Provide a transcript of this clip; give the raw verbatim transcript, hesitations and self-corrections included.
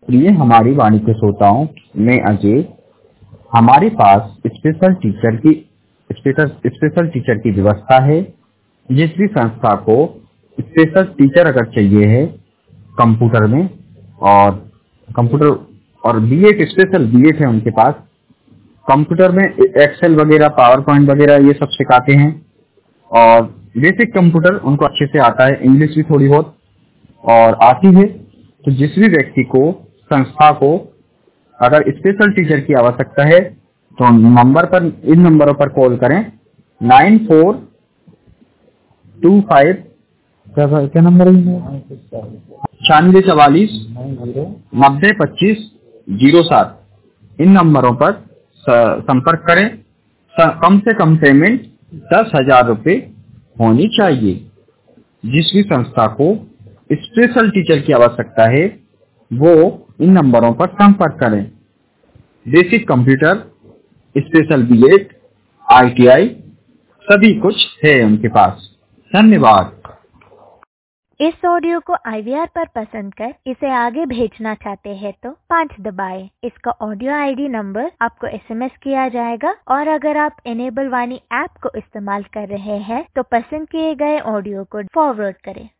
प्रिय हमारी वाणी के श्रोताओं, मैं अजय। हमारे पास स्पेशल टीचर की स्पेशल स्पेशल टीचर की व्यवस्था है। जिस भी संस्था को स्पेशल टीचर अगर चाहिए है कंप्यूटर में और कंप्यूटर और बीएड स्पेशल बीएड है उनके पास, कंप्यूटर में एक्सेल वगैरह पावर पॉइंट वगैरह ये सब सिखाते हैं और बेसिक कंप्यूटर उनको अच्छे से आता है, इंग्लिश भी थोड़ी बहुत और आती है। तो जिस भी व्यक्ति को संस्था को अगर स्पेशल टीचर की आवश्यकता है तो नंबर पर इन नंबरों पर कॉल करें। नाइन फोर टू फाइव क्या क्या नंबर है? छियानवे चवालीस नब्बे पच्चीस जीरो सात। इन नंबरों पर संपर्क करें। कम से कम पेमेंट दस हजार रुपये होनी चाहिए। जिस भी संस्था को स्पेशल टीचर की आवश्यकता है वो इन नंबरों पर संपर्क करें। Basic computer, special BEd, ITI सभी कुछ है उनके पास। धन्यवाद। इस ऑडियो को आईवीआर पर पसंद कर इसे आगे भेजना चाहते हैं तो पाँच दबाएं। इसका ऑडियो आईडी नंबर आपको एसएमएस किया जाएगा और अगर आप इनेबल वाणी ऐप को इस्तेमाल कर रहे हैं तो पसंद किए गए ऑडियो को फॉरवर्ड करें।